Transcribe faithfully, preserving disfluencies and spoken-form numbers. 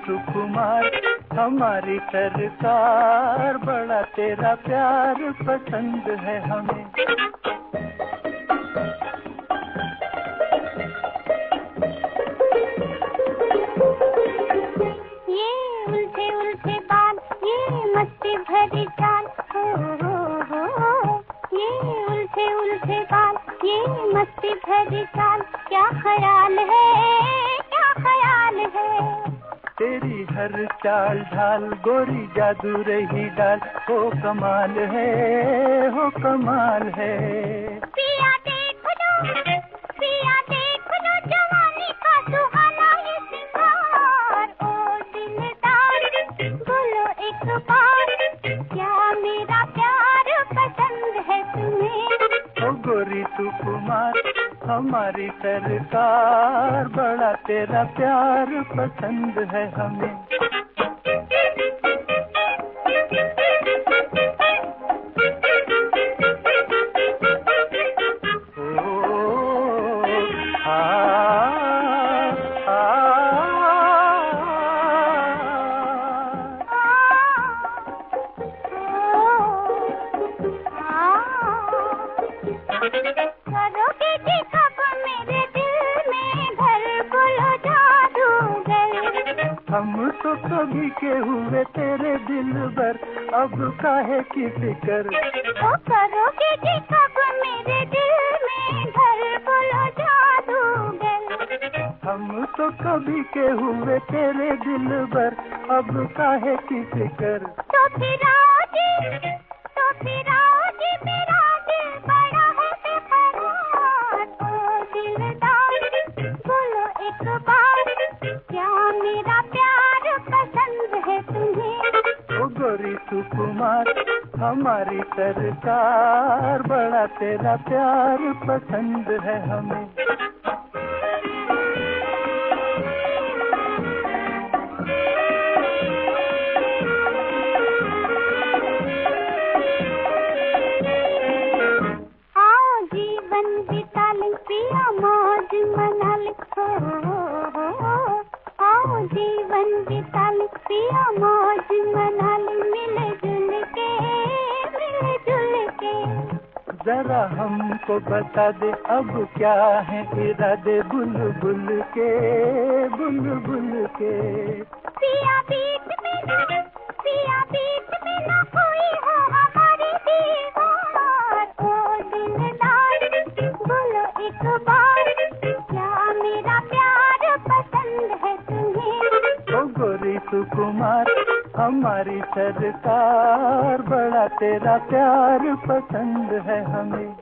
सुकुमार हमारी सरकार, बड़ा तेरा प्यार पसंद है हमें। ये उलझे उलझे बाल, ये मस्ती भरी चाल, हो हो हो। ये उलझे उलझे बाल, ये मस्ती भरी चाल, क्या ख्याल है, क्या ख्याल है। तेरी हर चाल ढाल गोरी जादू रही डाल, हो कमाल है, हो कमाल है। पिया देख लो, पिया देख लो जवानी का सुहाना ये सिंगार, ओ दिलदार बोलो एक बार, क्या मेरा प्यार पसंद है तुम्हें। ओ गोरी सुकुमार हमारी सरकार, बड़ा तेरा प्यार पसंद है हमें। करोगे जी कब मेरे दिल में घर बोलो जादूगर। हम तो कभी के हुए तेरे दिल भर, अब काहे की फिकर। ओ करोगे जी कब मेरे दिल में घर बोलो जादूगर। हम तो कभी के हुए तेरे दिल भर, अब काहे की फिकर। तो फिर आओ जी, तो फिर आओ जी, मेरा दिल बड़ा है बेकरार, ओ दिलदार बोलो एक बार, क्या मेरा प्यार पसंद है तुम्हें। ओ गोरी सुकुमार हमारी सरकार, बड़ा तेरा प्यार पसंद है हमें। बिता ले पिया मौज मना ले, हो हो हो। आओ जीवन बिता ले पिया मौज मना ले, मिल जुल के, मिल जुल के। जरा हमको बता दे अब क्या है इरादे, बुलबुल के, बुलबुल के। पिया बीच में ना, पिया बीच में ना कोई हो हमारी दीवार, ओ दिलदार बोलो एक बार, क्या मेरा प्यार पसंद है तुम्हें। ओ गोरी सुकुमार हमारी सरकार, बड़ा तेरा प्यार पसंद है हमें।